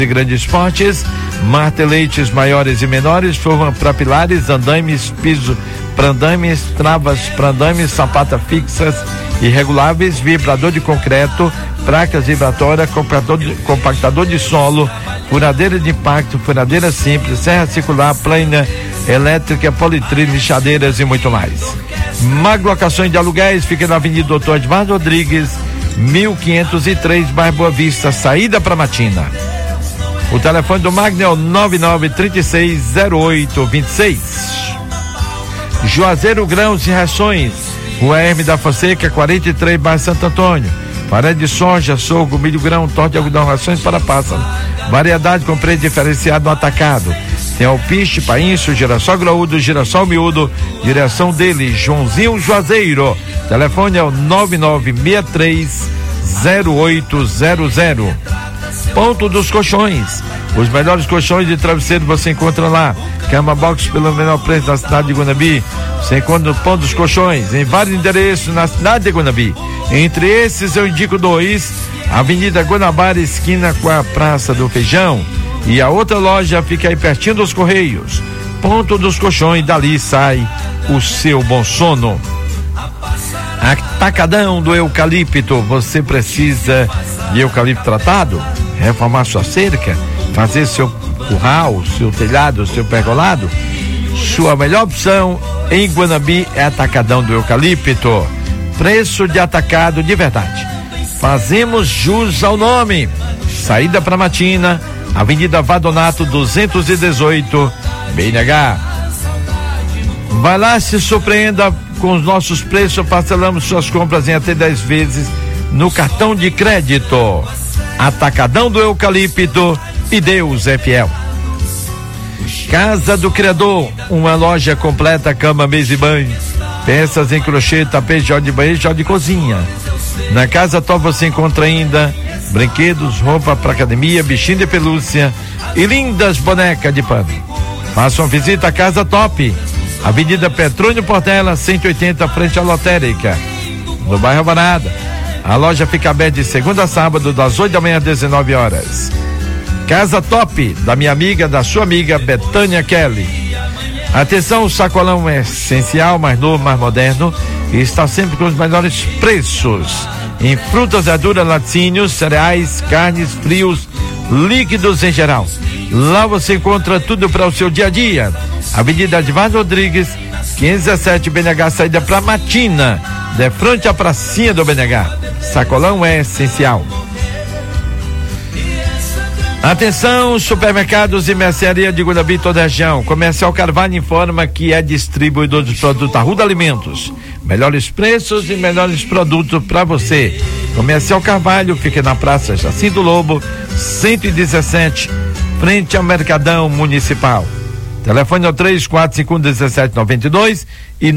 e grandes esportes, marteletes maiores e menores, forma para pilares, andames, piso para andames, travas para andames, sapata fixas e reguláveis, vibrador de concreto, placas vibratórias, compactador de solo, furadeira de impacto, furadeira simples, serra circular, plana, elétrica, politril, lixadeiras e muito mais. Mag Locações de Aluguéis fica na Avenida Doutor Edvardo Rodrigues, 1503, bairro Boa Vista, saída para Matina. O telefone do Magno é o 99360826. Juazeiro Grãos e Rações, Rua Hermes da Fonseca, 43, bairro Santo Antônio. Farelo de soja, sorgo, milho grão, torta de algodão, rações para pássaro. Variedade com preço diferenciado no atacado. Tem alpiste, painço, girassol graúdo, girassol miúdo. Direção dele, Joãozinho Juazeiro. Telefone é o 99630800. Ponto dos Colchões. Os melhores colchões de travesseiro você encontra lá. Cama box pelo menor preço da cidade de Guanabi. Você encontra no Ponto dos Colchões, em vários endereços na cidade de Guanabi. Entre esses eu indico 2, Avenida Guanabara, esquina com a Praça do Feijão. E a outra loja fica aí pertinho dos Correios. Ponto dos Colchões, dali sai o seu bom sono. Atacadão do Eucalipto, você precisa de eucalipto tratado? Reformar sua cerca? Fazer seu curral, seu telhado, seu pergolado? Sua melhor opção em Guanabi é Atacadão do Eucalipto. Preço de atacado de verdade. Fazemos jus ao nome. Saída para Matina, Avenida Vadonato 218, BNH. Vai lá, se surpreenda com os nossos preços. Parcelamos suas compras em até 10 vezes no cartão de crédito. Atacadão do Eucalipto e Deus é fiel. Casa do Criador, uma loja completa, cama, mesa e banho, peças em crochê, tapete, joia de banheiro, joia de cozinha. Na Casa Top você encontra ainda brinquedos, roupa para academia, bichinho de pelúcia e lindas bonecas de pano. Faça uma visita à Casa Top, Avenida Petrônio Portela, 180, frente à lotérica, no bairro Alvorada. A loja fica aberta de segunda a sábado, das 8 da manhã às 19 horas. Casa Top, da minha amiga, da sua amiga Betânia Kelly. Atenção, o sacolão é essencial, mais novo, mais moderno e está sempre com os melhores preços em frutas, verduras, laticínios, cereais, carnes, frios, líquidos em geral. Lá você encontra tudo para o seu dia a dia. Avenida Edvardo Rodrigues, 517, BNH, saída para Matina, de frente à pracinha do BNH. Sacolão é essencial. Atenção, supermercados e mercearia de Guanabi, toda a região. Comercial Carvalho informa que é distribuidor de produtos Arruda Alimentos. Melhores preços e melhores produtos para você. Comercial Carvalho fica na Praça Jacinto Lobo, 117, frente ao Mercadão Municipal. Telefone é o 3451-1792 e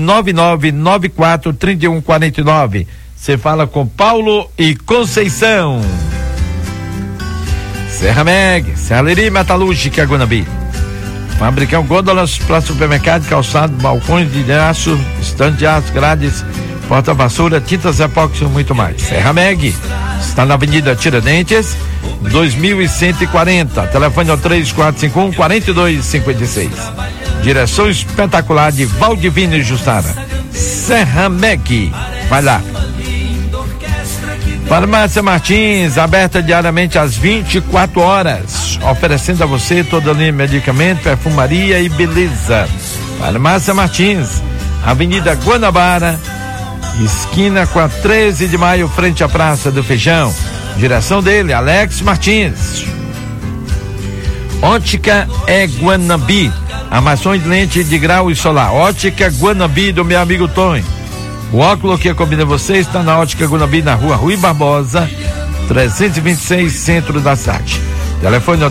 9994-3149. Você fala com Paulo e Conceição. Serra Meg, Serralheria Metalúrgica Guanabi. Fabricam gôndolas para supermercado, calçado, balcões de aço, estande de aço, grades, porta-vassoura, tintas epóxi e muito mais. Serra Meg está na Avenida Tiradentes, 2140. Telefone é o 3451-4256. Direção espetacular de Valdivino e Jussara. Serra Meg, vai lá. Farmácia Martins, aberta diariamente às 24 horas, oferecendo a você toda a linha de medicamento, perfumaria e beleza. Farmácia Martins, Avenida Guanabara, esquina com a 13 de maio, frente à Praça do Feijão. Direção dele, Alex Martins. Ótica é Guanabi, armações de lente de grau e solar. Ótica Guanabi do meu amigo Tonho. O óculos que combina você está na Ótica Guanabi, na rua Rui Barbosa, 326, centro da cidade. Telefone é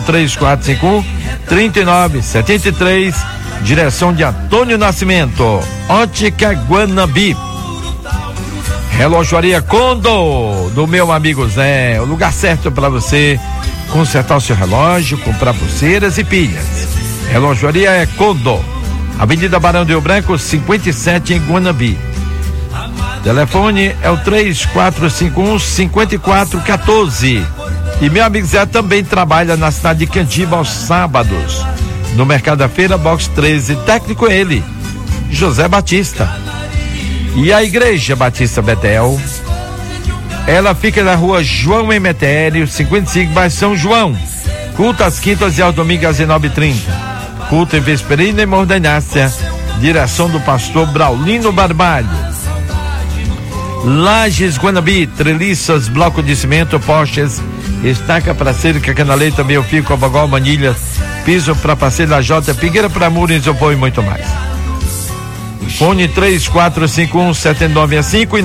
3451-3973, direção de Antônio Nascimento. Ótica Guanabi. Relojoaria Condor, do meu amigo Zé, o lugar certo para você consertar o seu relógio, comprar pulseiras e pilhas. Relojoaria é Condor, Avenida Barão de Rio Branco, 57, em Guanabi. Telefone é o 3451-5414 E meu amigo Zé também trabalha na cidade de Candiba aos sábados, no Mercado da Feira, box 13, técnico ele, José Batista. E a Igreja Batista Betel, ela fica na rua João Emetério, 55, bairro São João. Culto às quintas e aos domingos às 19h30. Culto em vesperina e mordanácia. Direção do pastor Braulino Barbalho. Lages Guanabi, treliças, bloco de cimento, postes, estaca para cerca, canaleta, meio fio, cobagol, manilhas, piso para passeio da Jota, pigueira para muro, isopor e muito mais. Fone 3451-7965 e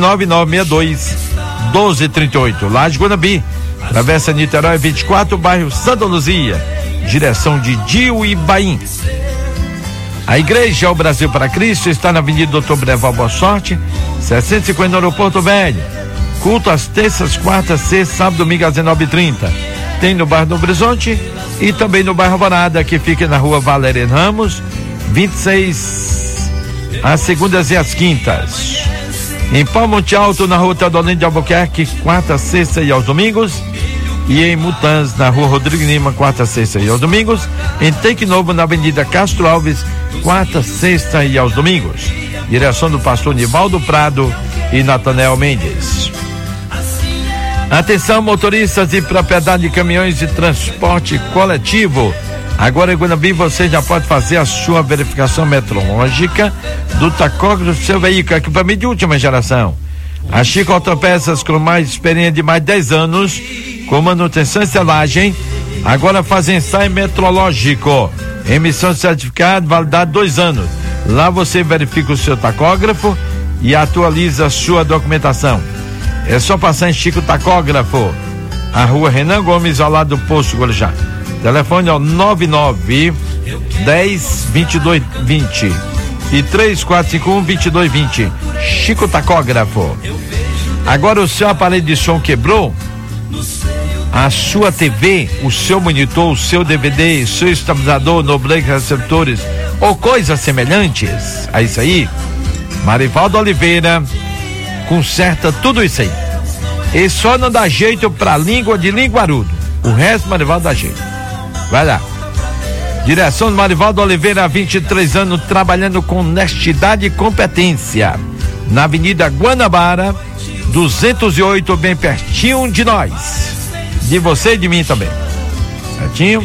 9962-1238. Lages Guanabi, Travessa Niterói 24, bairro Santa Luzia, direção de Dio e Baim. A Igreja O Brasil para Cristo está na Avenida Doutor Breval Boa Sorte, 650 no Aeroporto Velho. Culto às terças, quartas, sextas, sábado, domingo às 19h30. Tem no bairro do Horizonte e também no bairro Alvorada, que fica na rua Valéria Ramos, 26, às segundas e às quintas. Em Palmonte Alto, na rua Teodolino de Albuquerque, quarta, sexta e aos domingos. E em Mutãs, na rua Rodrigo Lima, quarta, sexta e aos domingos. Em Take Novo, na Avenida Castro Alves, quarta, sexta e aos domingos. Direção do pastor Nivaldo Prado e Natanel Mendes. Atenção, motoristas de propriedade de caminhões de transporte coletivo. Agora em Guanabi você já pode fazer a sua verificação metrológica do tacógrafo do seu veículo, equipamento de última geração. A Chico Autopeças, com mais experiência de mais de 10 anos, com manutenção e selagem, agora faz ensaio metrológico, emissão de certificado, validade 2 anos. Lá você verifica o seu tacógrafo e atualiza a sua documentação. É só passar em Chico Tacógrafo, a rua Renan Gomes, ao lado do Posto Guarujá. Telefone é o 99 10 22 20 e 3451 2220. Chico Tacógrafo. Agora o seu aparelho de som quebrou, a sua TV, o seu monitor, o seu DVD, o seu estabilizador, noblex, receptores ou coisas semelhantes a isso aí, Marivaldo Oliveira conserta tudo isso aí. E só não dá jeito pra língua de linguarudo. O resto Marivaldo dá jeito. Vai lá. Direção do Marivaldo Oliveira, há 23 anos, trabalhando com honestidade e competência. Na Avenida Guanabara, 208, bem pertinho de nós. De você e de mim também. Certinho?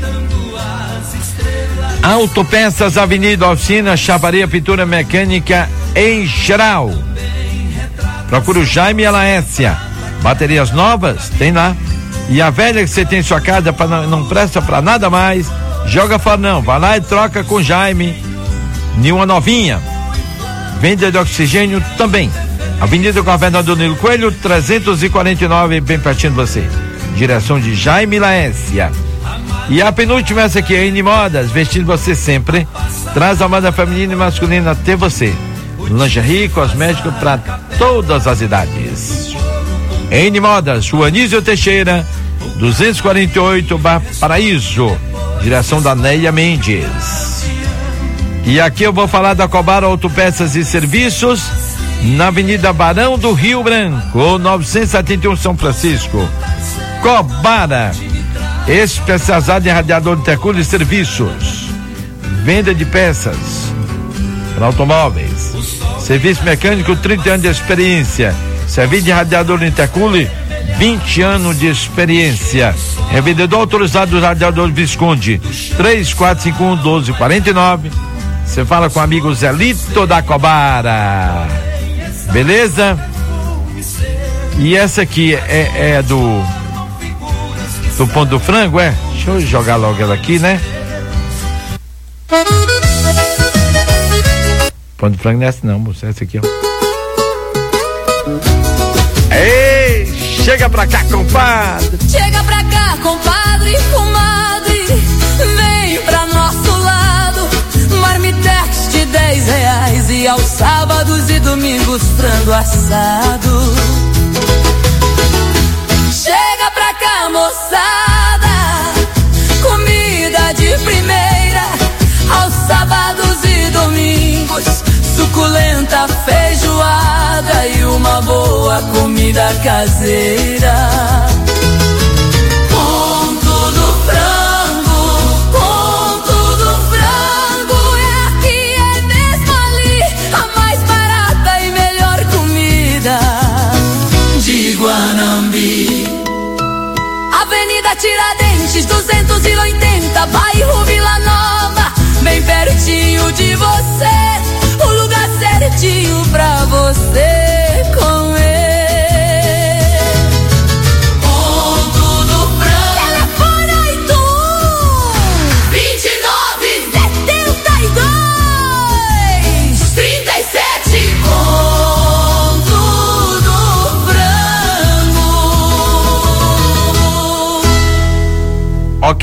Autopeças, Avenida Oficina, Chavaria, Pintura Mecânica em geral. Procura o Jaime e a Laécia. Baterias novas, tem lá. E a velha que você tem em sua casa não presta pra nada mais, joga fora não. Vai lá e troca com o Jaime em uma novinha. Venda de oxigênio também. Avenida Governador Nilo Coelho, 349, bem pertinho de você. Direção de Jaime e Laécia. E a penúltima, essa aqui, é N-Modas, vestindo você sempre. Traz a moda feminina e masculina até você. Lingerie, cosmético para todas as idades. N-Modas, Rua Anísio Teixeira, 248, Bar Paraíso. Direção da Neia Mendes. E aqui eu vou falar da Cobara Autopeças e Serviços, na Avenida Barão do Rio Branco, 971 São Francisco. Cobara, especializado em radiador de intercooler e serviços. Venda de peças para automóveis. Serviço mecânico, 30 anos de experiência. Serviço de radiador de intercooler, 20 anos de experiência. Revendedor autorizado do radiador Visconde, 3451-1249. Você fala com o amigo Zelito da Cobara. Beleza? E essa aqui é do Pão do Frango, é? Deixa eu jogar logo ela aqui, né? Pão do Frango não é essa não, moça. Essa aqui, ó. Ei, chega pra cá, compadre. Chega pra cá, compadre, comadre. Vem pra nosso lado. Marmitex de R$10 e aos sábados e domingos frango assado. Chega pra cá, moçada. Comida de primeira aos sábados e domingos. Suculenta feijoada e uma boa comida caseira.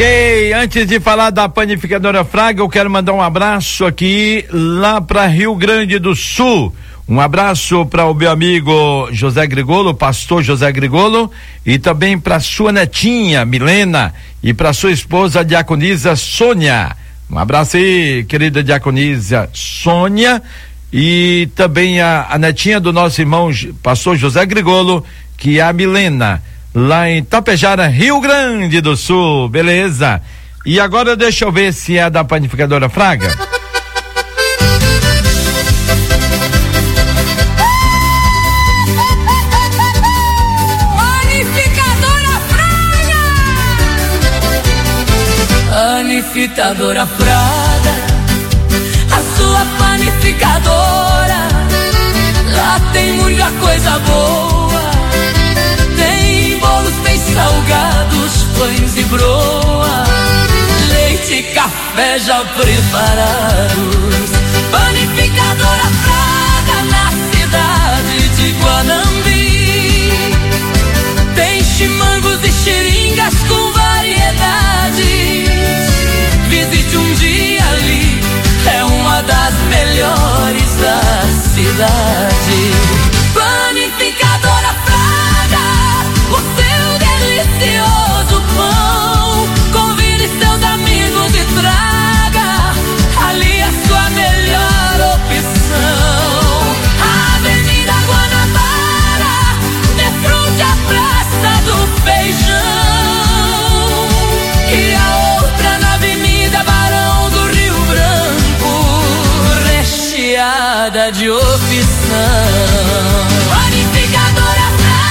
Ok, antes de falar da panificadora Fraga, eu quero mandar um abraço aqui lá para Rio Grande do Sul. Um abraço para o meu amigo José Grigolo, pastor José Grigolo, e também para sua netinha Milena e para sua esposa diaconisa Sônia. Um abraço aí, querida diaconisa Sônia, e também a netinha do nosso irmão pastor José Grigolo, que é a Milena, lá em Tapejara, Rio Grande do Sul, beleza? E agora deixa eu ver se é da panificadora Fraga. Panificadora Fraga! Panificadora Fraga, a sua panificadora, lá tem muita coisa boa. Tem salgados, pães e broa, leite e café já preparados. Panificadora Fraga, na cidade de Guanambi, tem chimangos e xiringas com variedades. Visite um dia ali, é uma das melhores da cidade. Panificadora Fraga, o seu delicioso pão, convide seus amigos e traga ali a sua melhor opção. A Avenida Guanabara, de frente à Praça do Feijão, e a outra na Avenida Barão do Rio Branco, recheada de opção. Panificadora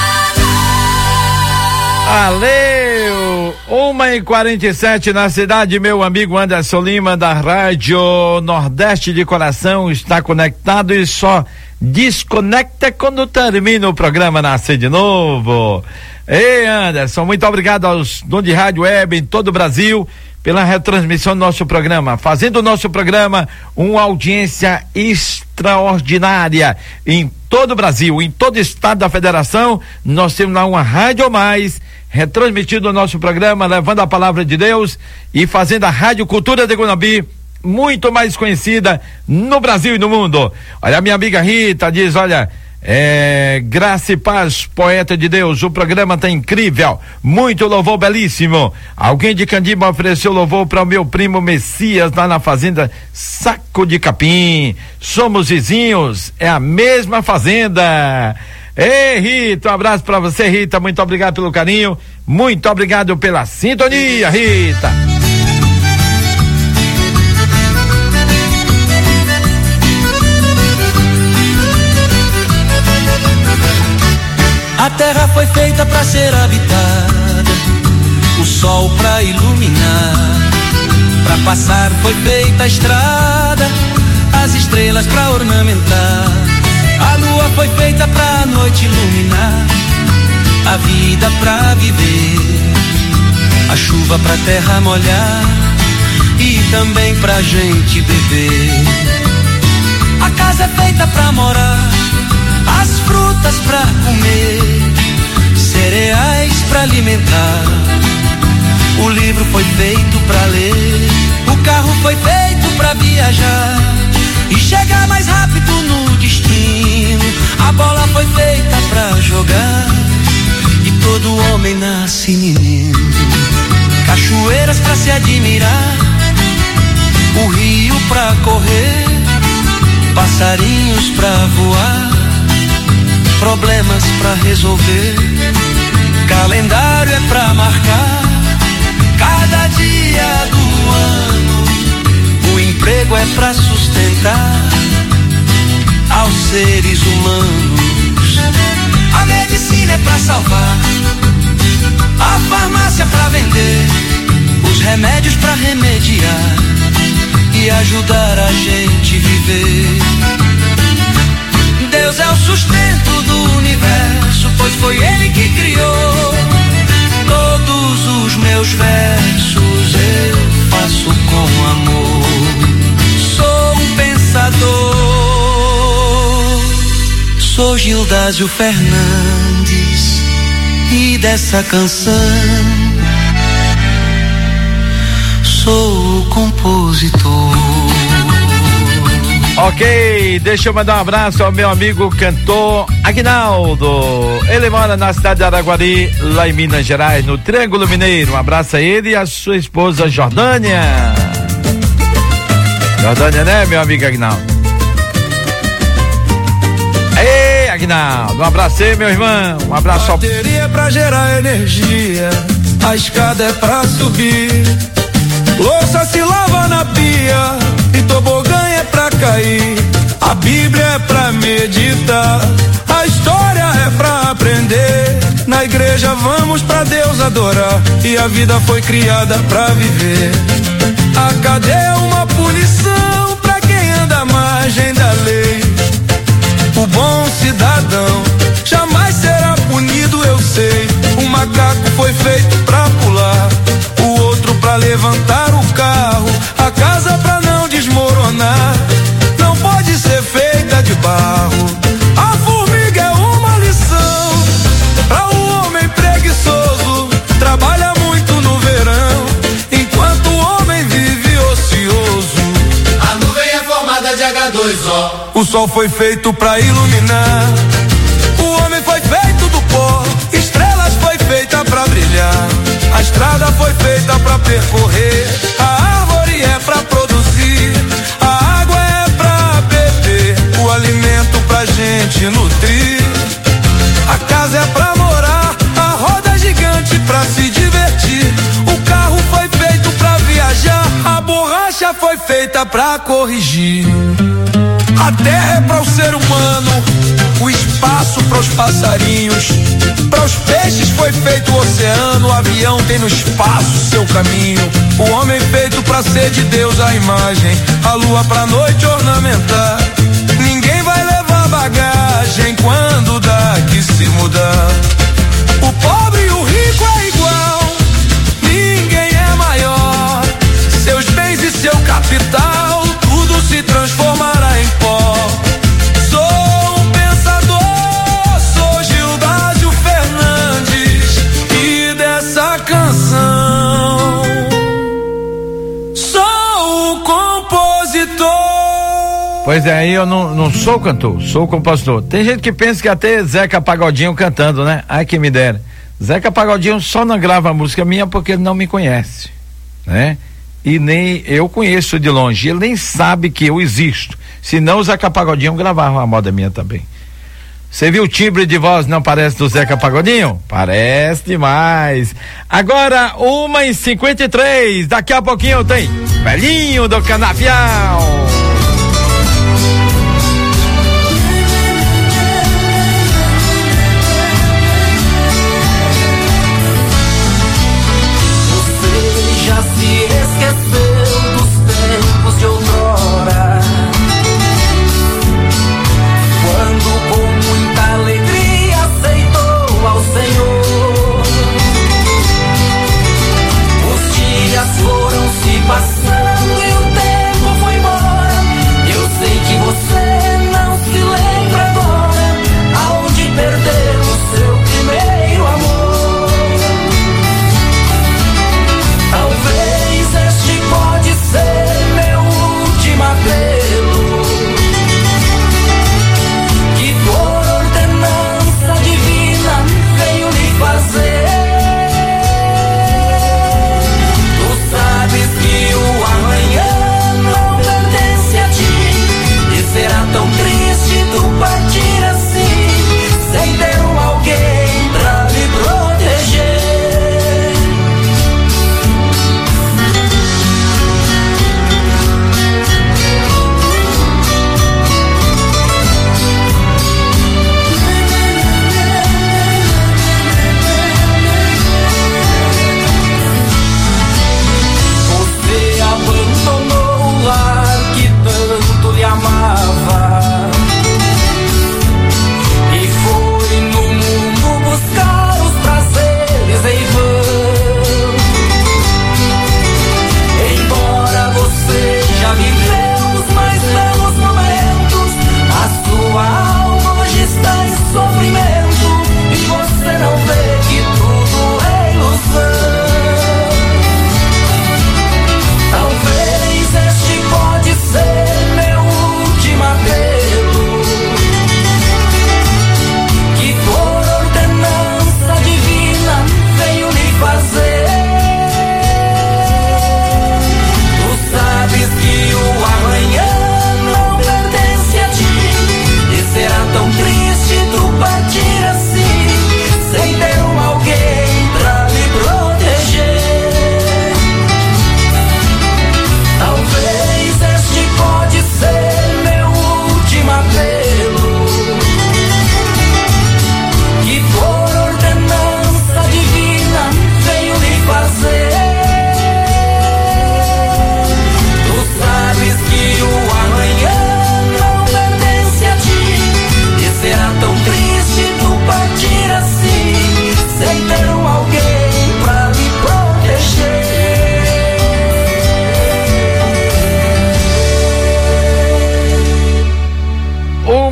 Valeu! 1h47 na cidade, meu amigo Anderson Lima, da Rádio Nordeste de Coração, está conectado e só desconecta quando termina o programa Nascer de Novo. Ei, Anderson, muito obrigado aos donos de rádio web em todo o Brasil pela retransmissão do nosso programa, fazendo o nosso programa uma audiência extraordinária em todo o Brasil, em todo o estado da federação. Nós temos lá uma Rádio Mais retransmitindo o nosso programa, levando a palavra de Deus e fazendo a Rádio Cultura de Guanambi muito mais conhecida no Brasil e no mundo. Olha, a minha amiga Rita diz, olha, Graça e Paz, poeta de Deus, o programa tá incrível, muito louvor belíssimo. Alguém de Candiba ofereceu louvor para o meu primo Messias lá na fazenda Saco de Capim. Somos vizinhos, é a mesma fazenda. Ei, Rita, um abraço para você, Rita, muito obrigado pelo carinho, muito obrigado pela sintonia, Rita. A terra foi feita para ser habitada, o sol para iluminar, para passar foi feita a estrada, as estrelas para ornamentar, a lua foi feita para a noite iluminar, a vida para viver, a chuva pra terra molhar e também pra gente beber. A casa é feita pra morar, as frutas pra comer, cereais pra alimentar. O livro foi feito pra ler, o carro foi feito pra viajar e chegar mais rápido no destino. A bola foi feita pra jogar e todo homem nasce menino. Cachoeiras pra se admirar, o rio pra correr, passarinhos pra voar, problemas pra resolver, calendário é pra marcar cada dia do ano, o emprego é pra sustentar aos seres humanos, a medicina é pra salvar, a farmácia pra vender, os remédios pra remediar e ajudar a gente viver. Deus é o sustento do universo, pois foi Ele que criou. Todos os meus versos eu faço com amor. Sou um pensador, sou Gildásio Fernandes e dessa canção sou compositor. Ok, deixa eu mandar um abraço ao meu amigo cantor Aguinaldo. Ele mora na cidade de Araguari, lá em Minas Gerais, no Triângulo Mineiro. Um abraço a ele e a sua esposa Jordânia. Jordânia, né, meu amigo Aguinaldo? Ei, Aguinaldo, um abraço aí, meu irmão. Um abraço ao... Bateria é pra gerar energia, a escada é pra subir, louça se lava na pia e tobogã é pra cair, a Bíblia é pra meditar, a história é pra aprender, na igreja vamos pra Deus adorar, e a vida foi criada pra viver. A cadeia é uma punição pra quem anda à margem da lei, o bom cidadão jamais será punido, eu sei. Um macaco foi feito pra pular, o outro pra levantar o carro, a casa pra não desmoronar não pode ser feita de barro. A formiga é uma lição pra o homem preguiçoso, trabalha muito no verão enquanto o homem vive ocioso. A nuvem é formada de H2O. O sol foi feito pra iluminar, o homem foi feito do pó, estrelas foi feita pra brilhar, a estrada foi feita pra percorrer, a árvore é pra produzir, a água é pra beber, o alimento pra gente nutrir, a casa é pra morar, a roda é gigante pra se divertir, o carro foi feito pra viajar, a borracha foi feita pra corrigir. A terra é para o ser humano, o espaço para os passarinhos, para os peixes foi feito o oceano, o avião tem no espaço seu caminho, o homem feito para ser de Deus a imagem, a lua pra noite ornamentar, ninguém vai levar bagagem quando daqui se mudar, o pobre e o rico é igual, ninguém é maior, seus bens e seu capital, tudo se transformará em pó. Sou um pensador, sou Gilbásio Fernandes, e dessa canção sou o compositor. Pois é, aí eu não sou cantor, sou compositor. Tem gente que pensa que até Zeca Pagodinho cantando, né? Ai que me dera. Zeca Pagodinho só não grava música minha porque ele não me conhece, né? E nem eu conheço de longe, ele nem sabe que eu existo. Senão o Zeca Pagodinho gravava uma moda minha também. Você viu o timbre de voz, não parece do Zeca Pagodinho? Parece demais. Agora 1h53, daqui a pouquinho tem Velhinho do Canavial. Passando e o tempo foi embora.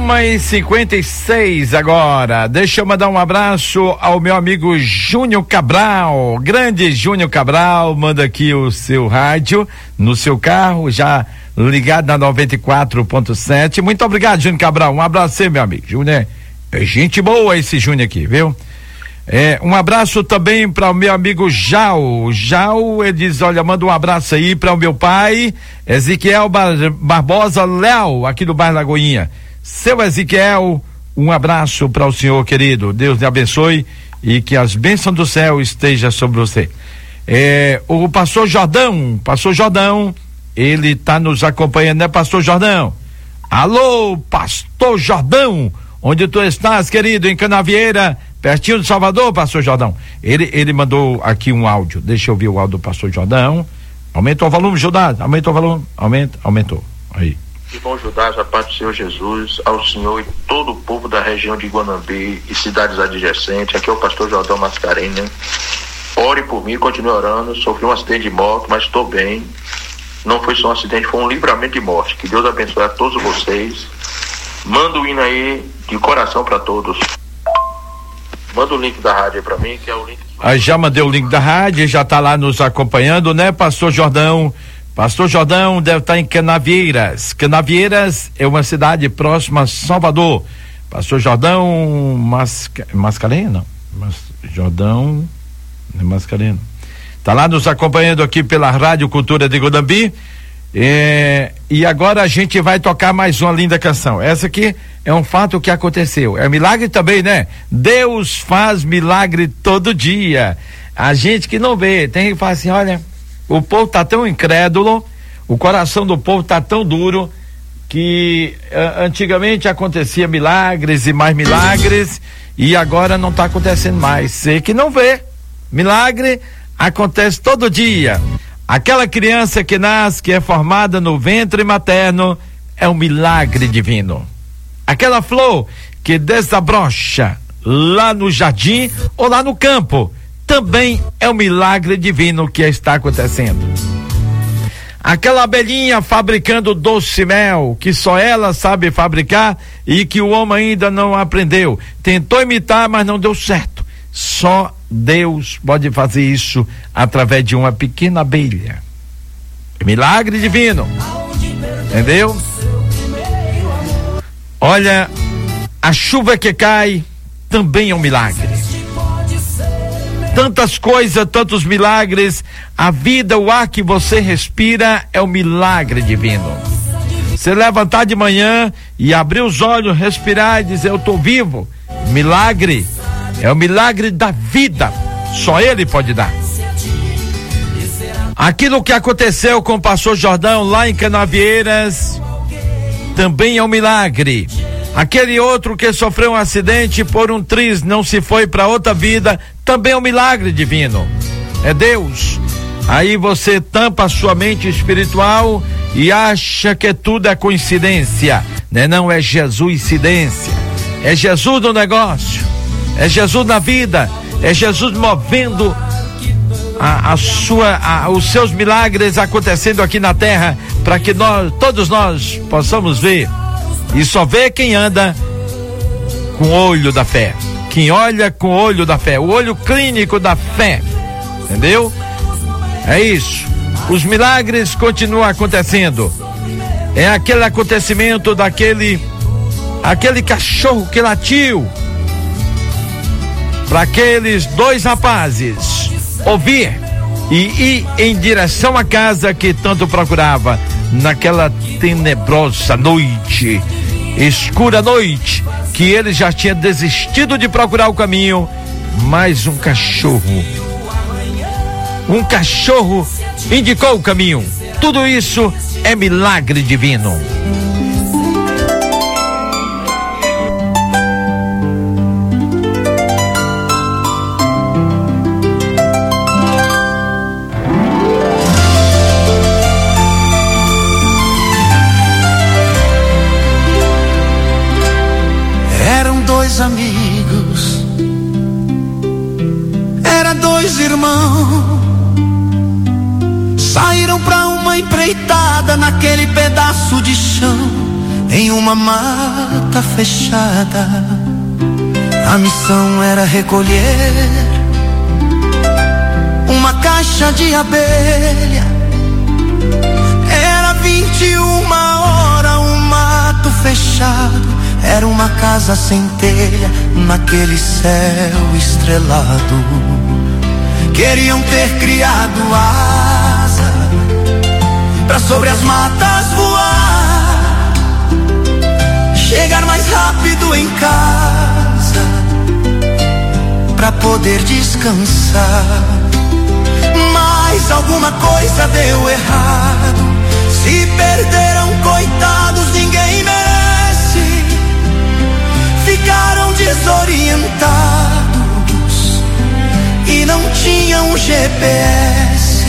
1h56 agora. Deixa eu mandar um abraço ao meu amigo Júnior Cabral. Grande Júnior Cabral, manda aqui o seu rádio no seu carro, já ligado na 94.7. Muito obrigado, Júnior Cabral. Um abraço aí, meu amigo. Júnior é gente boa esse Júnior aqui, viu? Um abraço também para o meu amigo Jal, ele diz, olha, manda um abraço aí para o meu pai, Ezequiel Barbosa Léo, aqui do bairro Lagoinha. Seu Ezequiel, um abraço para o senhor querido, Deus lhe abençoe e que as bênçãos do céu estejam sobre você. O pastor Jordão, ele está nos acompanhando, né, pastor Jordão? Alô, pastor Jordão, onde tu estás, querido? Em Canavieira, pertinho de Salvador, pastor Jordão. Ele mandou aqui um áudio. Deixa eu ouvir o áudio do pastor Jordão. Aumentou o volume, Judá? Aumentou o volume? Aumentou. Aí. Irmão Judá, a paz do Senhor Jesus, ao Senhor e todo o povo da região de Guanambi e cidades adjacentes. Aqui é o pastor Jordão Mascarenhas. Ore por mim, continue orando. Sofri um acidente de moto, mas estou bem. Não foi só um acidente, foi um livramento de morte. Que Deus abençoe a todos vocês. Manda o hino aí de coração para todos. Manda o link da rádio aí pra mim, que é o link. Já mandei o link da rádio, já tá lá nos acompanhando, né, pastor Jordão? Pastor Jordão deve estar em Canavieiras. Canavieiras é uma cidade próxima a Salvador. Pastor Jordão Mascarenhas, não. Jordão Mascarenhas. Tá lá nos acompanhando aqui pela Rádio Cultura de Guanambi. E agora a gente vai tocar mais uma linda canção. Essa aqui é um fato que aconteceu. É milagre também, né? Deus faz milagre todo dia. A gente que não vê, tem que falar assim, olha, o povo tá tão incrédulo, o coração do povo tá tão duro, que antigamente acontecia milagres e mais milagres, e agora não tá acontecendo mais. Você que não vê, milagre acontece todo dia. Aquela criança que nasce, que é formada no ventre materno, é um milagre divino. Aquela flor que desabrocha lá no jardim ou lá no campo, também é um milagre divino que está acontecendo. Aquela abelhinha fabricando doce mel, que só ela sabe fabricar e que o homem ainda não aprendeu. Tentou imitar, mas não deu certo. Só Deus pode fazer isso através de uma pequena abelha. Milagre divino. Entendeu? Olha, a chuva que cai também é um milagre. Tantas coisas, tantos milagres. A vida, o ar que você respira é um milagre divino. Você levantar de manhã e abrir os olhos, respirar e dizer, eu estou vivo. Milagre. É o milagre da vida. Só Ele pode dar. Aquilo que aconteceu com o pastor Jordão lá em Canavieiras também é um milagre. Aquele outro que sofreu um acidente por um triz, não se foi para outra vida, também é um milagre divino. É Deus. Aí você tampa a sua mente espiritual e acha que tudo é coincidência, né? Não é Jesus incidência. É Jesus no negócio. É Jesus na vida, é Jesus movendo os seus milagres acontecendo aqui na terra, para que todos nós possamos ver. E só vê quem anda com o olho da fé, quem olha com o olho da fé, o olho clínico da fé, entendeu? É isso. Os milagres continuam acontecendo. É aquele acontecimento aquele cachorro que latiu para aqueles dois rapazes ouvir e ir em direção à casa que tanto procurava naquela tenebrosa noite, escura noite, que ele já tinha desistido de procurar o caminho, mas um cachorro indicou o caminho. Tudo isso é milagre divino. Amigos, eram dois irmãos, saíram pra uma empreitada naquele pedaço de chão. em uma mata fechada. A missão era recolher uma caixa de abelha. Era 21 horas, um mato fechado. Era uma casa sem telha naquele céu estrelado. Queriam ter criado asa pra sobre as matas voar, chegar mais rápido em casa pra poder descansar. Mas alguma coisa deu errado, se perderam, coitados, ninguém merece. Ficaram desorientados e não tinham GPS.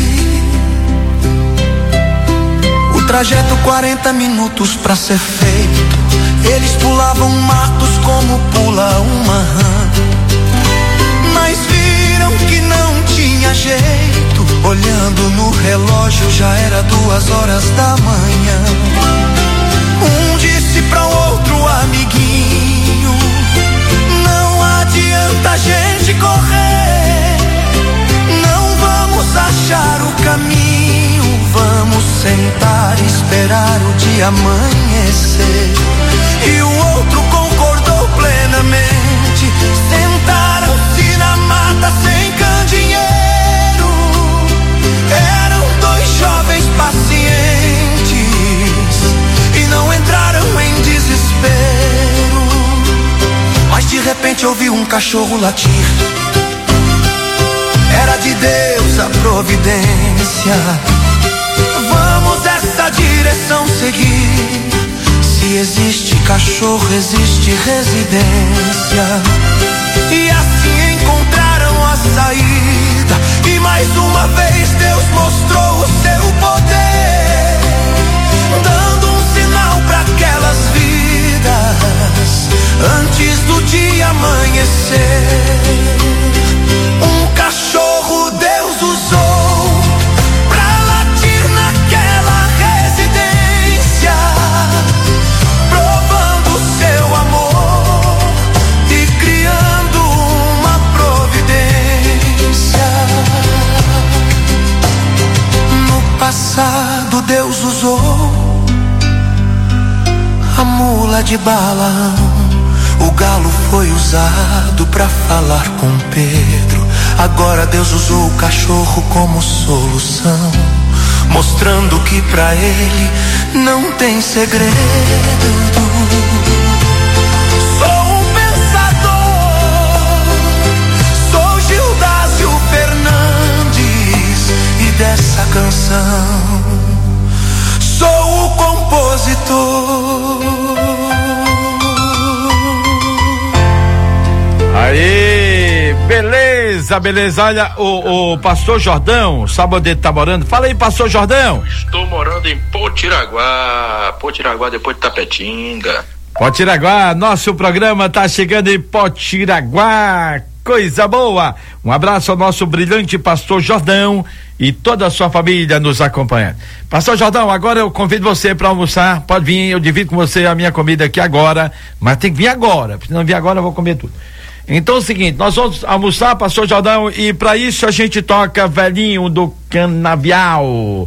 O trajeto 40 minutos pra ser feito. Eles pulavam matos como pula uma rã, mas viram que não tinha jeito. Olhando no relógio já era 2 horas da manhã. Um disse pra outro amiguinho: não adianta a gente correr, não vamos achar o caminho, vamos sentar e esperar o dia amanhecer. E o outro concordou plenamente. Sentaram-se na mata sem candeeiro. Eram 2 jovens pacientes e não entraram em desespero. Mas de repente ouviu um cachorro latir. Era de Deus a providência. Vamos essa direção seguir. Se existe cachorro, existe residência. E assim encontraram a saída. E mais uma vez Deus mostrou o seu poder, dando um sinal para aquelas vidas antes do dia amanhecer. Um cachorro Deus usou pra latir naquela residência, provando seu amor e criando uma providência. No passado Deus usou a mula de Balaão. O galo foi usado pra falar com Pedro. Agora Deus usou o cachorro como solução, mostrando que pra ele não tem segredo. Sou um pensador, sou Gildásio Fernandes, e dessa canção sou o compositor. Aí, beleza, beleza. Olha, o pastor Jordão, sabe onde ele tá morando? Fala aí, pastor Jordão. Estou morando em Potiraguá, depois de Tapetinga. Potiraguá, nosso programa tá chegando em Potiraguá, coisa boa. Um abraço ao nosso brilhante pastor Jordão e toda a sua família nos acompanhando. Pastor Jordão, agora eu convido você para almoçar. Pode vir, eu divido com você a minha comida aqui agora, mas tem que vir agora, se não vir agora eu vou comer tudo. Então é o seguinte, nós vamos almoçar, pastor Jordão, e para isso a gente toca Velhinho do Canavial.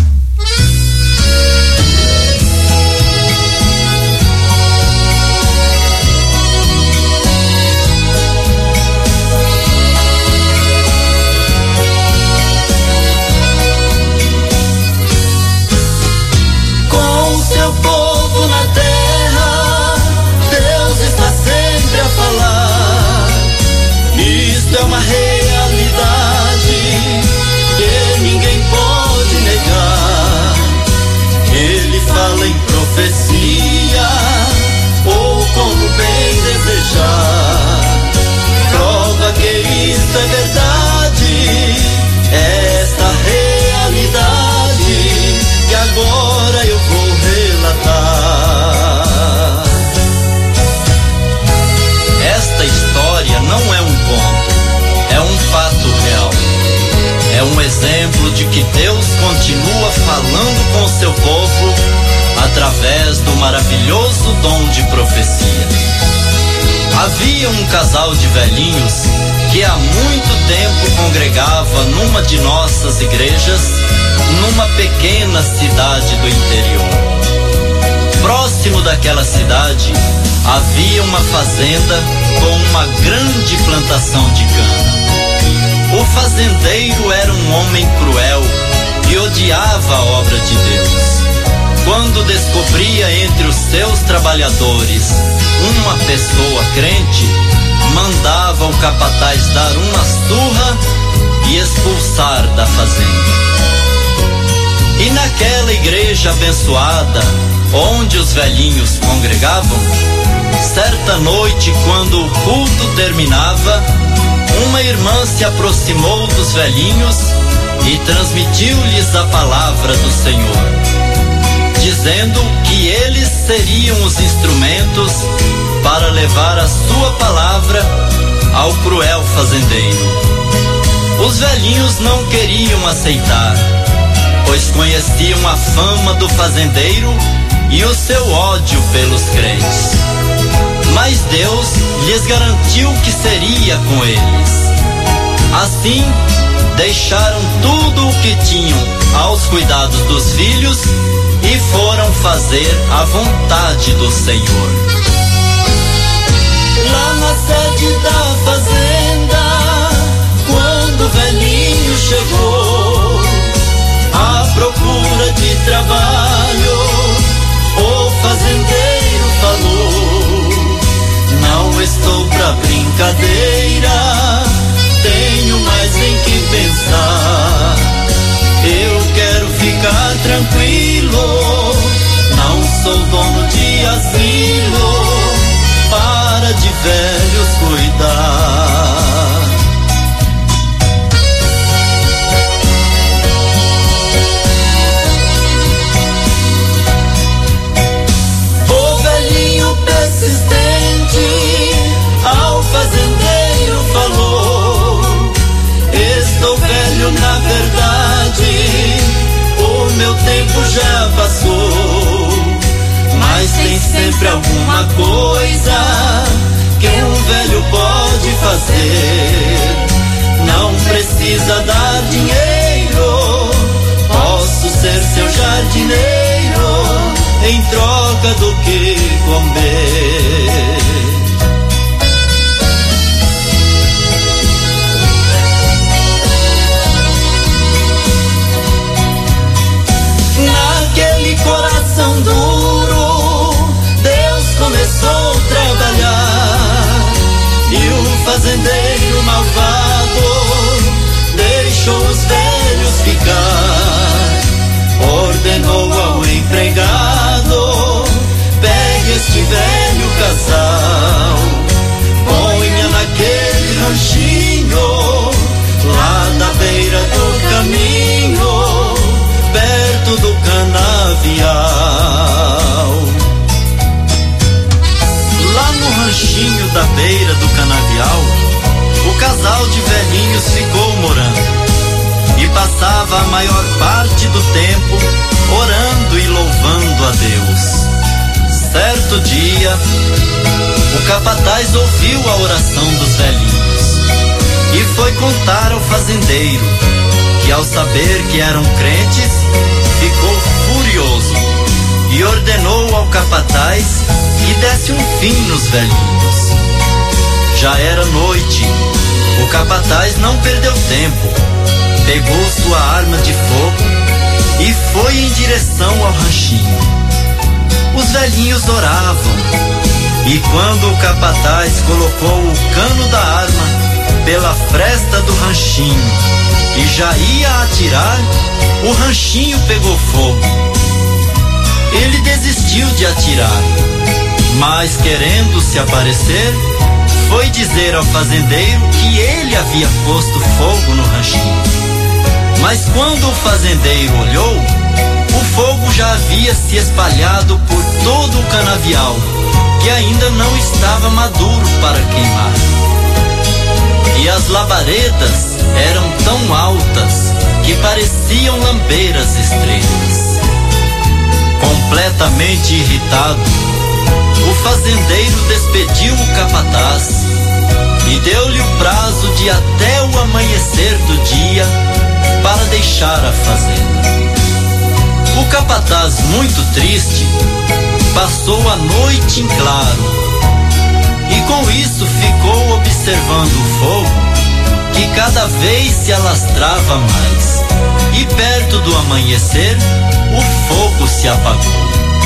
Com o seu povo na terra, Deus está sempre a falar. Isto é uma realidade que ninguém pode negar. Ele fala em profecia ou como bem desejar. Prova que isto é verdade, esta realidade que agora eu vou relatar. Esta história não é um conto, é um fato real. É um exemplo de que Deus continua falando com seu povo há através do maravilhoso dom de profecia. Havia um casal de velhinhos que há muito tempo congregava numa de nossas igrejas, numa pequena cidade do interior. Próximo daquela cidade havia uma fazenda com uma grande plantação de cana. O fazendeiro era um homem cruel e odiava a obra de Deus. Quando descobria entre os seus trabalhadores uma pessoa crente, mandava o capataz dar uma surra e expulsar da fazenda. E naquela igreja abençoada, onde os velhinhos congregavam, certa noite, quando o culto terminava, uma irmã se aproximou dos velhinhos e transmitiu-lhes a palavra do Senhor, dizendo que eles seriam os instrumentos para levar a sua palavra ao cruel fazendeiro. Os velhinhos não queriam aceitar, pois conheciam a fama do fazendeiro e o seu ódio pelos crentes. Mas Deus lhes garantiu que seria com eles. Assim, deixaram tudo o que tinham aos cuidados dos filhos e foram fazer a vontade do Senhor. Lá na sede da fazenda, quando o velhinho chegou à procura de trabalho, o fazendeiro falou: não estou pra brincadeira, tenho mais em que pensar. Eu quero ficar tranquilo, não sou dono de asilo para de velhos cuidar. O velhinho persistente ao fazendeiro falou: estou velho na verdade, o meu tempo já passou, mas tem sempre alguma coisa que um velho pode fazer. Não precisa dar dinheiro, posso ser seu jardineiro em troca do que comer. Naquele coração duro, Deus começou a trabalhar, e o fazendeiro malvado deixou os velhos ficar. Ordenou ao empregado: pegue este velho casal, ponha naquele ranchinho lá da beira do caminho, perto do canavial. Lá no ranchinho da beira do canavial, o casal de velhinhos ficou morando e passava a maior parte do tempo orando e louvando a Deus. Certo dia, o capataz ouviu a oração dos velhinhos e foi contar ao fazendeiro, que ao saber que eram crentes, ficou furioso e ordenou ao capataz que desse um fim nos velhinhos. Já era noite, o capataz não perdeu tempo, pegou sua arma de fogo e foi em direção ao ranchinho. Os velhinhos oravam, e quando o capataz colocou o cano da arma pela fresta do ranchinho e já ia atirar, o ranchinho pegou fogo. Ele desistiu de atirar, mas querendo se aparecer, foi dizer ao fazendeiro que ele havia posto fogo no ranchinho. Mas quando o fazendeiro olhou, o fogo já havia se espalhado por todo o canavial, que ainda não estava maduro para queimar. E as labaredas eram tão altas que pareciam lamber as estrelas. certamente irritado, o fazendeiro despediu o capataz e deu-lhe o prazo de até o amanhecer do dia para deixar a fazenda. O capataz, muito triste, passou a noite em claro e com isso ficou observando o fogo que cada vez se alastrava mais, e perto do amanhecer o fogo se apagou.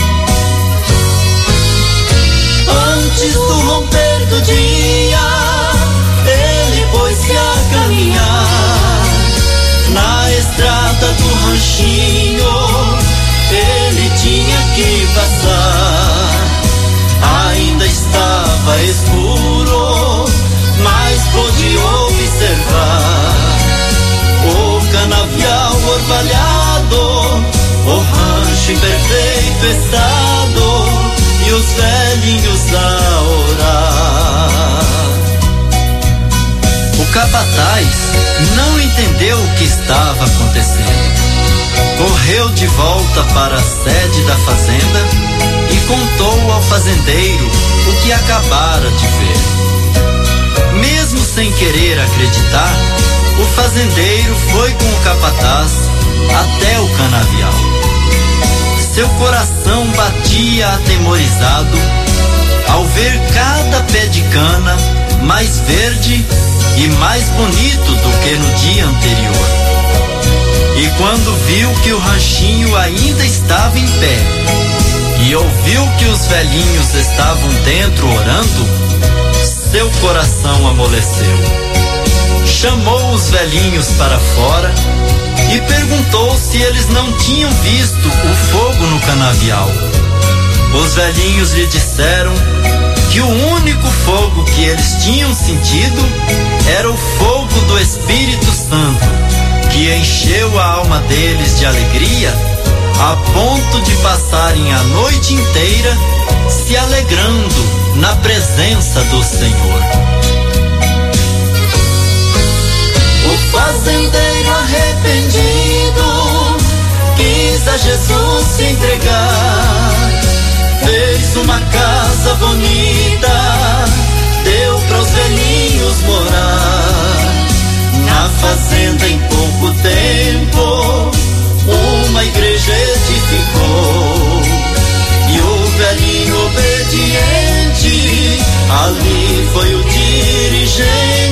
Antes do romper do dia, ele pôs-se a caminhar na estrada do ranchinho. Ele tinha que passar, ainda estava escuro, mas pôde observar o canavial orvalhado, o rancho em perfeito estado e os velhinhos a orar. O capataz não entendeu o que estava acontecendo. Correu de volta para a sede da fazenda e contou ao fazendeiro o que acabara de ver. Mesmo sem querer acreditar, o fazendeiro foi com o capataz até o canavial. Seu coração batia atemorizado ao ver cada pé de cana mais verde e mais bonito do que no dia anterior. E quando viu que o ranchinho ainda estava em pé e ouviu que os velhinhos estavam dentro orando, seu coração amoleceu. Chamou os velhinhos para fora e perguntou se eles não tinham visto o fogo no canavial. Os velhinhos lhe disseram que o único fogo que eles tinham sentido era o fogo do Espírito Santo, que encheu a alma deles de alegria, a ponto de passarem a noite inteira se alegrando na presença do Senhor. O fazendeiro arrependido quis a Jesus se entregar, fez uma casa bonita, deu para os velhinhos morar. Na fazenda em pouco tempo uma igreja edificou, e o velhinho obediente ali foi o dirigente,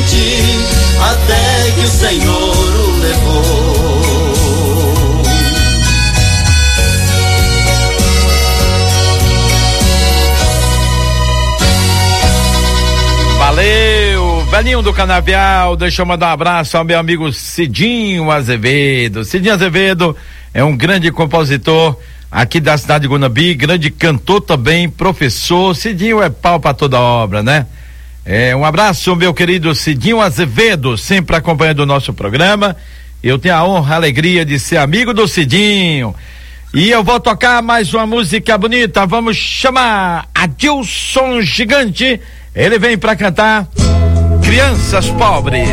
até que o Senhor o levou. Valeu, velhinho do canavial. Deixa eu mandar um abraço ao meu amigo Cidinho Azevedo. Cidinho Azevedo é um grande compositor aqui da cidade de Guanambi, grande cantor também, professor. Cidinho é pau pra toda obra, né? Um abraço, meu querido Cidinho Azevedo, sempre acompanhando o nosso programa. Eu tenho a honra, a alegria de ser amigo do Cidinho. E eu vou tocar mais uma música bonita. Vamos chamar Adilson Gigante. Ele vem pra cantar Crianças Pobres.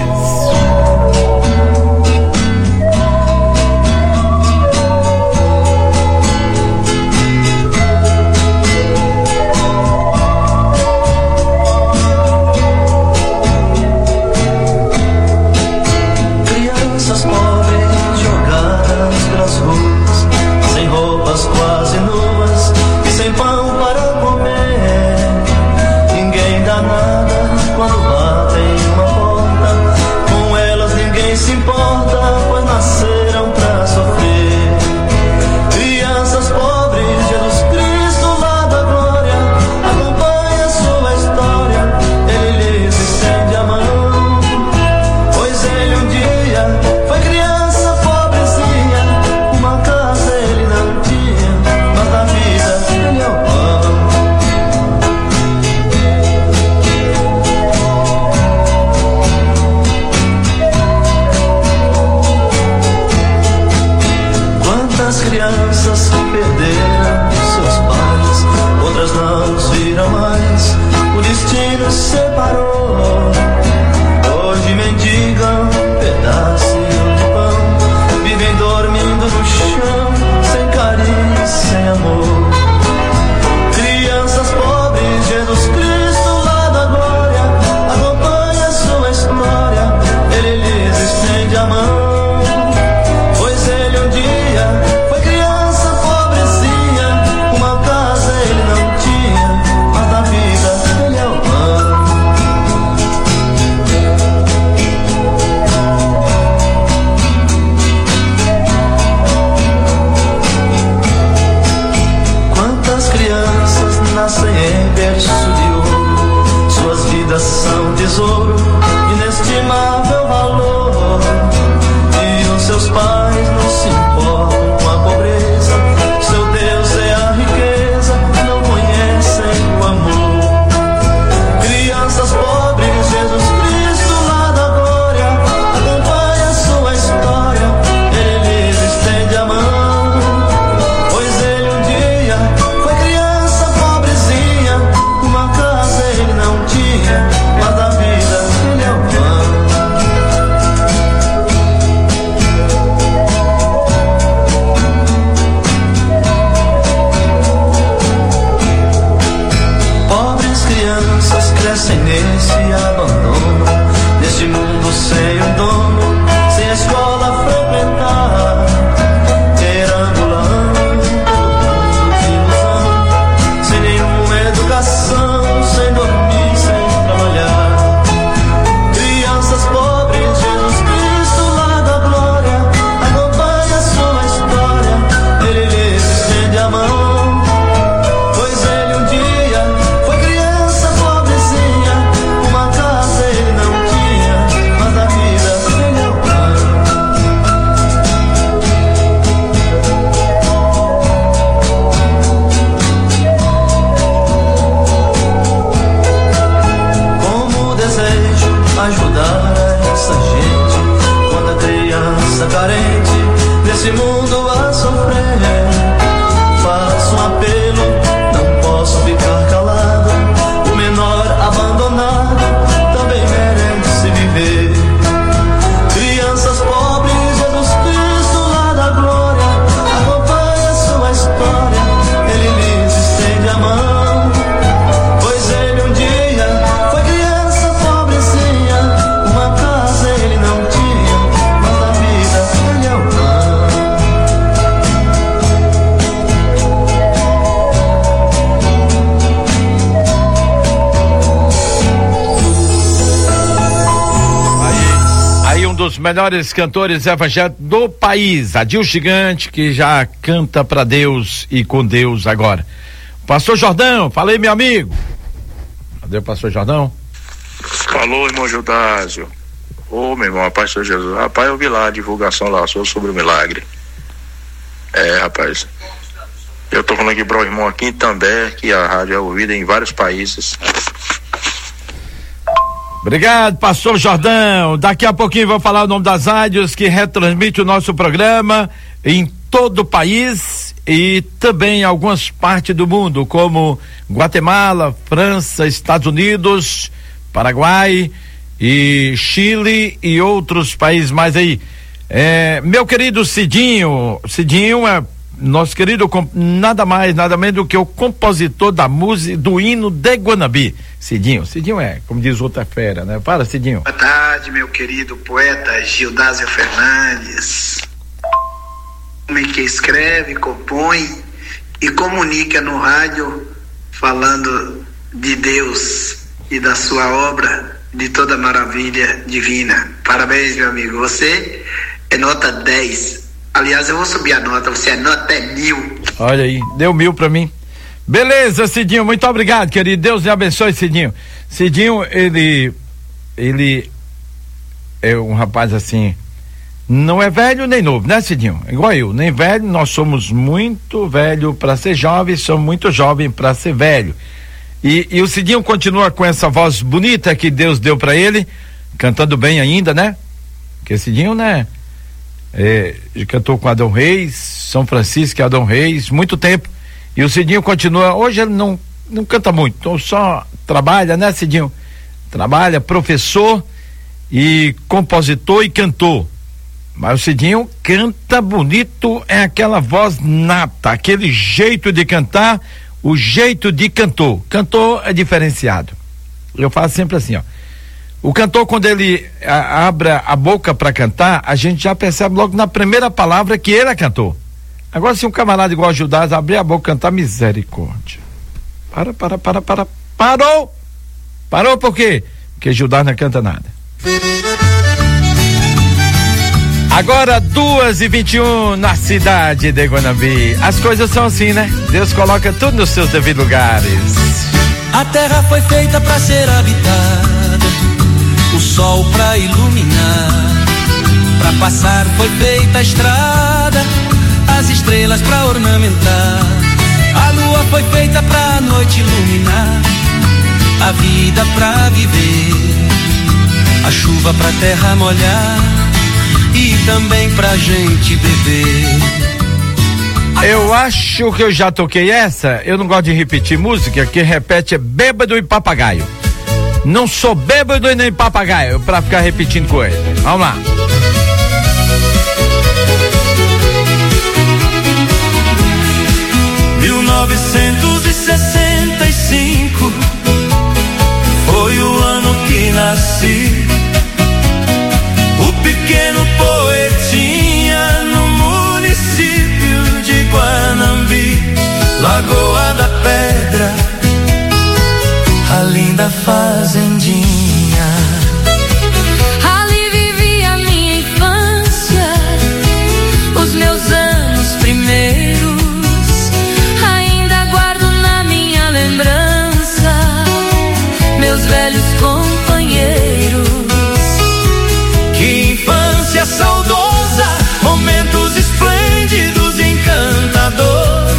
Crianças pobres jogadas pelas ruas, sem roupas quase nuas e sem pão para comer. Ninguém dá nada quando batem uma porta, com elas ninguém se importa, pois nasceram pra sofrer. Crianças pobres, Jesus Cristo lá da glória, acompanha sua história, ele lhes estende a mão, pois ele um dia foi criança pobrezinha, uma casa ele não tinha, mas da vida ele é o pão. Quantas crianças perderam seus pais, outras não os viram mais, o destino separou. Hoje mendigam pedacinho de pão, vivem dormindo no chão, sem carinho, sem amor. melhores cantores evangélicos do país, Adil Gigante, que já canta pra Deus e com Deus agora. Pastor Jordão, fala aí, meu amigo. Cadê o pastor Jordão? Falou, irmão Judásio. Ô, meu irmão, pastor Jesus. Rapaz, eu vi lá a divulgação lá sobre o milagre. Rapaz. Eu tô falando aqui pro irmão aqui em També, que a rádio é ouvida em vários países. Obrigado, pastor Jordão. Daqui a pouquinho vou falar o nome das rádios que retransmite o nosso programa em todo o país e também em algumas partes do mundo, como Guatemala, França, Estados Unidos, Paraguai e Chile e outros países mais aí. Meu querido Cidinho é nosso querido, nada mais, nada menos do que o compositor da música, do hino de Guanambi. Cidinho é, como diz outra fera, né? Fala, Cidinho. Boa tarde, meu querido poeta Gildásio Fernandes. Homem que escreve, compõe e comunica no rádio, falando de Deus e da sua obra, de toda maravilha divina. Parabéns, meu amigo. Você é nota 10. Aliás, eu vou subir a nota, você é nota 1000. Olha aí, deu 1000 pra mim. Beleza, Cidinho, muito obrigado, querido. Deus lhe abençoe, Cidinho. Cidinho, ele é um rapaz assim, não é velho nem novo, né, Cidinho? Igual eu, nem velho, nós somos muito velho para ser jovem, somos muito jovem para ser velho. E o Cidinho continua com essa voz bonita que Deus deu para ele, cantando bem ainda, né? Porque Cidinho, né? Cantou com Adão Reis, São Francisco e Adão Reis, muito tempo. E o Cidinho continua, hoje ele não canta muito, então só trabalha, né, Cidinho? Trabalha, professor e compositor e cantor. Mas o Cidinho canta bonito, é aquela voz nata, aquele jeito de cantar, o jeito de cantor. Cantor é diferenciado. Eu faço sempre assim, ó. O cantor, quando ele abre a boca para cantar, a gente já percebe logo na primeira palavra que ele é cantor. Agora, se um camarada igual Judas abrir a boca e cantar, misericórdia. Parou por quê? Porque Judas não canta nada. Agora 2h21 na cidade de Guanambi. As coisas são assim, né? Deus coloca tudo nos seus devidos lugares. A terra foi feita para ser habitada, o sol pra iluminar, pra passar foi feita a estrada, as estrelas pra ornamentar, a lua foi feita pra noite iluminar, a vida pra viver, a chuva pra terra molhar e também pra gente beber. Eu acho que eu já toquei essa. Eu não gosto de repetir música. Quem repete é bêbado e papagaio. Não sou bêbado e nem papagaio pra ficar repetindo coisa. Vamos lá. Em 1965 foi o ano que nasci. O pequeno poetinha no município de Guanambi, Lagoa da Pedra, a linda fazendinha. Ali vivi a minha infância, os meus anos primeiros, ainda guardo na minha lembrança meus velhos companheiros. Que infância saudosa, momentos esplêndidos, encantador.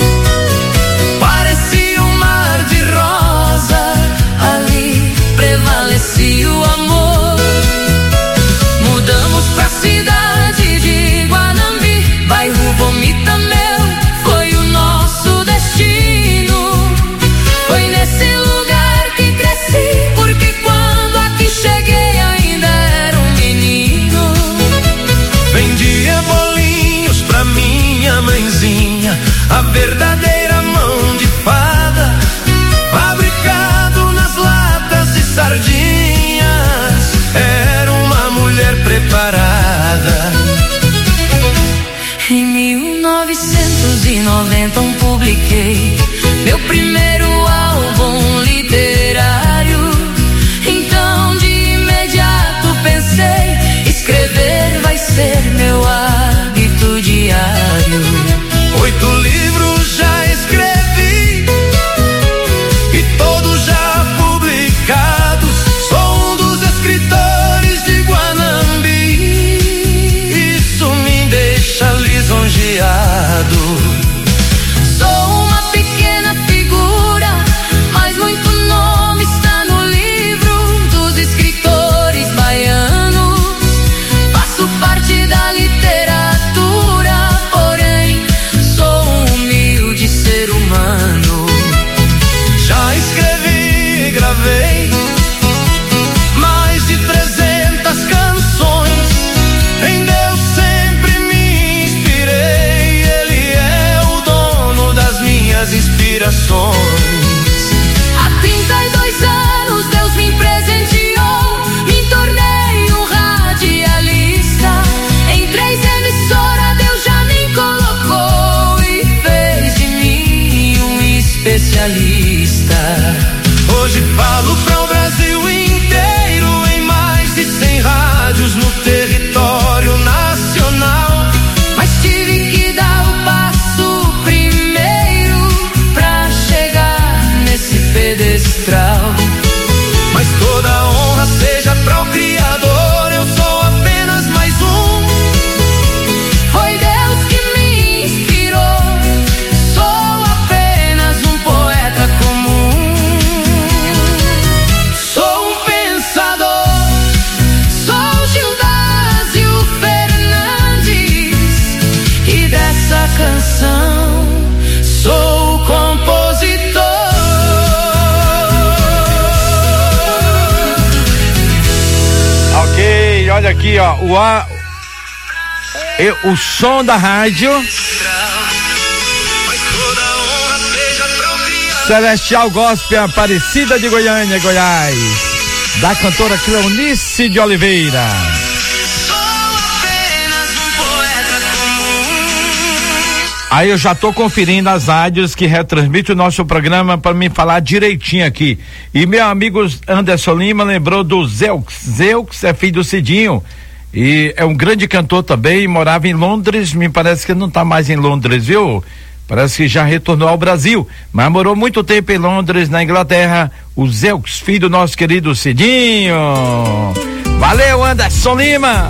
Parecia um mar de rosa, ali prevalecia o amor. Mudamos pra cidade de Guanambi, bairro Vomita Meu, foi o nosso destino. Foi nesse lugar que cresci, porque quando aqui cheguei ainda era um menino. Vendia bolinhos pra minha mãezinha, a verdadeira mão de fada, fabricado nas latas de sardinhas, era uma mulher preparada. Em 1990 publiquei meu primeiro álbum literário. Então de imediato pensei escrever inspirações. Há 32 anos Deus me presenteou, me tornei um radialista. Em 3 emissoras Deus já me colocou e fez de mim um especialista. Hoje falo para o Brasil inteiro em mais de 100 rádios no território nacional. Mas tive que dar o passo primeiro pra chegar nesse pedestral. Mas toda a honra seja para o Criador, eu sou apenas mais um. Foi Deus que me inspirou, sou apenas um poeta comum. Sou um pensador, sou Gildásio Fernandes, e dessa canção sou o compositor. Ok, olha aqui, ó, o som da rádio Celestial Gospel Aparecida de Goiânia, Goiás, da cantora Cleonice de Oliveira. Aí eu já tô conferindo as rádios que retransmitem o nosso programa para me falar direitinho aqui. E meu amigo Anderson Lima lembrou do Zeux. Zeux é filho do Cidinho e é um grande cantor também, morava em Londres, me parece que não tá mais em Londres, viu? Parece que já retornou ao Brasil, mas morou muito tempo em Londres, na Inglaterra. O Zeux, filho do nosso querido Cidinho. Valeu, Anderson Lima.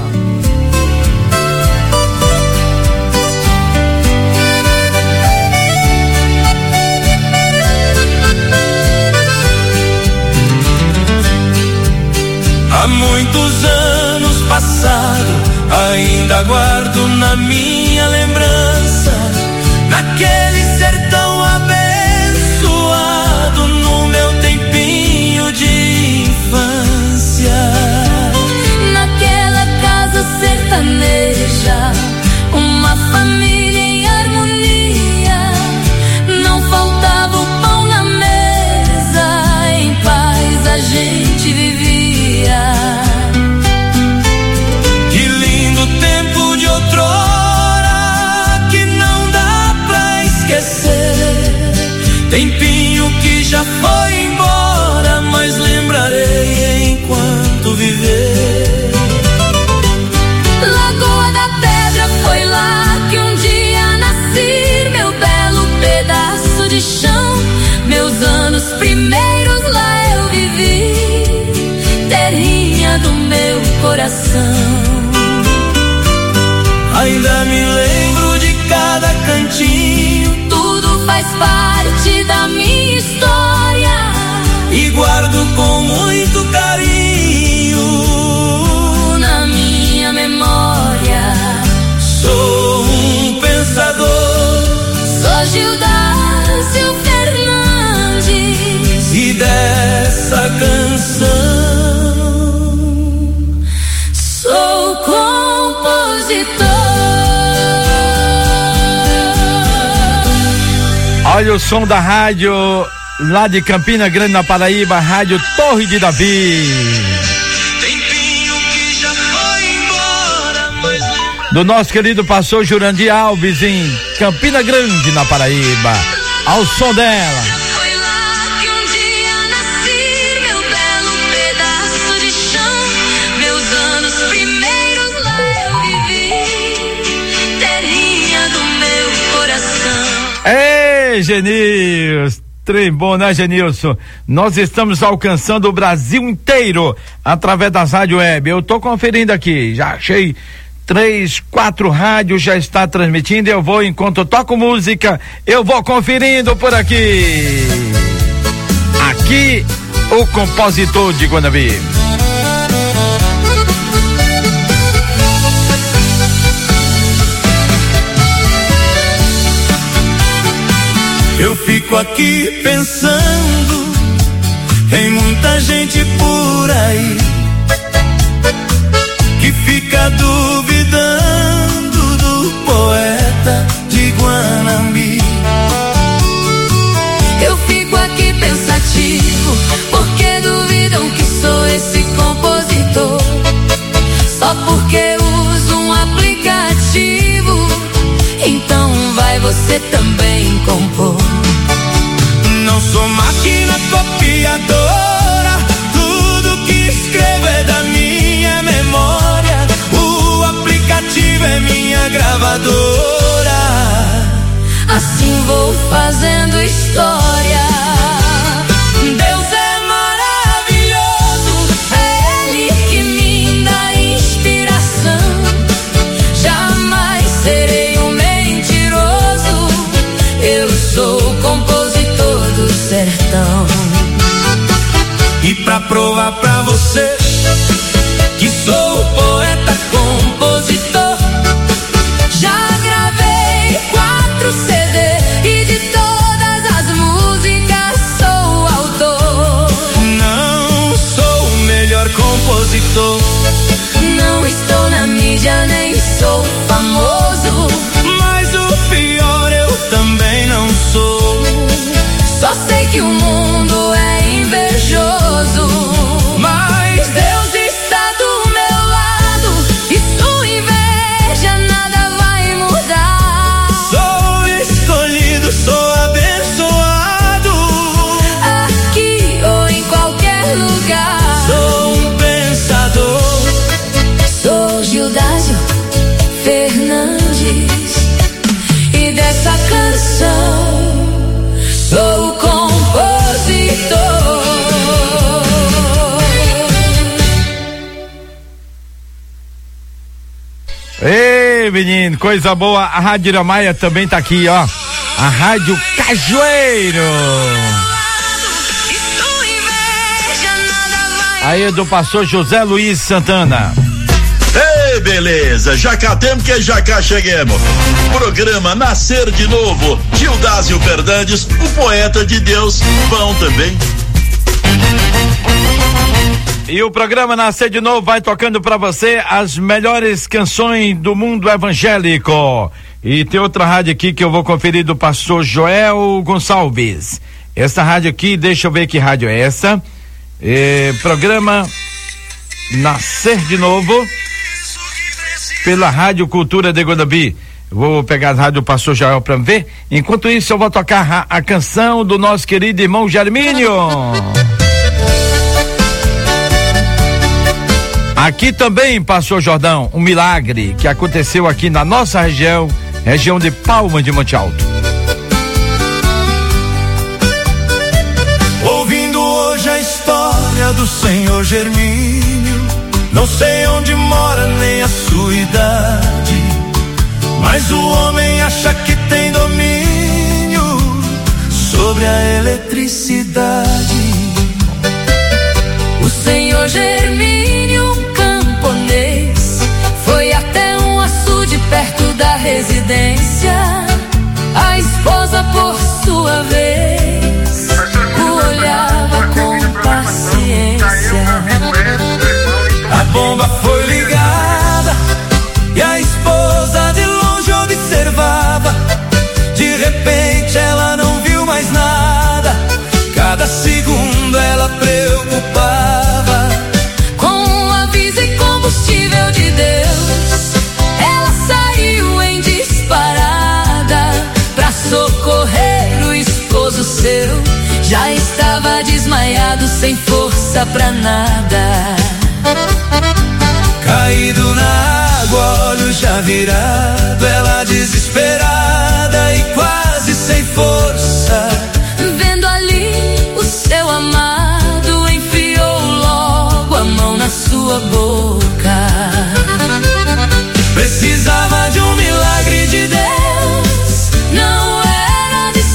Há muitos anos passados, ainda guardo na minha lembrança, naquele sertão abençoado, no meu tempinho de infância. Naquela casa sertaneja, uma família em harmonia, não faltava o pão na mesa, em paz a gente vivia. Que lindo tempo de outrora, que não dá pra esquecer. Tempinho que já foi embora, mas lembrarei enquanto viver. Lagoa da Pedra, foi lá que um dia nasci, meu belo pedaço de chão. Meus anos primeiros lá eu vivi, terrinha do meu coração. Ainda me lembro de cada cantinho, Tudo faz parte da minha história, e guardo com muito carinho na minha memória. Sou um pensador, Sou Gildásio Fernandes, e dessa canção sou compositor. Olha o som da rádio lá de Campina Grande, na Paraíba, Rádio Torre de Davi. tempinho que já foi embora, mas Do nosso querido pastor Jurandir Alves, em Campina Grande, na Paraíba. Ao som dela. Foi lá que um dia nasci, meu belo pedaço de chão. Meus anos primeiros lá eu vivi, terrinha do meu coração. Ei, Genilson, trem bom, né, Genilson? Nós estamos alcançando o Brasil inteiro através das rádios web. Eu tô conferindo aqui, já achei 3, 4 rádios já está transmitindo. Eu vou, enquanto eu toco música, eu vou conferindo por aqui. Aqui, o compositor de Guanambi. eu fico aqui pensando em muita gente por aí que fica duvidando do poeta de Guanambi. em compor. Não sou máquina copiadora, tudo que escrevo é da minha memória. O aplicativo é minha gravadora. Assim vou fazendo história. Deus é maravilhoso, é Ele que me dá inspiração. Jamais serei um mentiroso, eu sou compositor do sertão. E pra provar pra você que sou poeta compositor, já gravei 4 CD e de todas as músicas sou autor. Não sou o melhor compositor, não estou na mídia nem sou famoso, mas o pior eu também não sou. Só sei que o mundo é invejoso, mas Deus está do meu lado e sua inveja nada vai mudar. Sou escolhido, sou abençoado, aqui ou em qualquer lugar. sou um pensador, sou Gildásio Fernandes e dessa canção sou o compositor. Ei, menino, coisa boa. A Rádio Iramaia também tá aqui, ó. A Rádio Cajueiro. Aí do pastor José Luiz Santana. Ei, beleza, já cá temos que já cá cheguemos. Programa Nascer de Novo, Gildásio Fernandes, o poeta de Deus, bom também. E o programa Nascer de Novo vai tocando pra você as melhores canções do mundo evangélico. E tem outra rádio aqui que eu vou conferir do pastor Joel Gonçalves. Essa rádio aqui, deixa eu ver que rádio é essa. Programa Nascer de Novo pela Rádio Cultura de Guanambi. Vou pegar a rádio do pastor Joel pra ver. Enquanto isso eu vou tocar a canção do nosso querido irmão Germínio. Aqui também, pastor Jordão, um milagre que aconteceu aqui na nossa região de Palma de Monte Alto. ouvindo hoje a história do Senhor Germínio. Não sei onde mora nem a sua idade, mas o homem acha que tem domínio sobre a eletricidade. O Senhor Germínio, um camponês, foi até um açude perto da residência. A esposa, por sua vez, o olhava com paciência. A bomba foi ligada e a esposa de longe observava. De repente ela não viu mais nada, cada segundo ela preocupava. Com um aviso e combustível de Deus, ela saiu em disparada pra socorrer o esposo seu. Já estava desmaiado, sem força pra nada. Caído na água, olho já virado, ela desesperada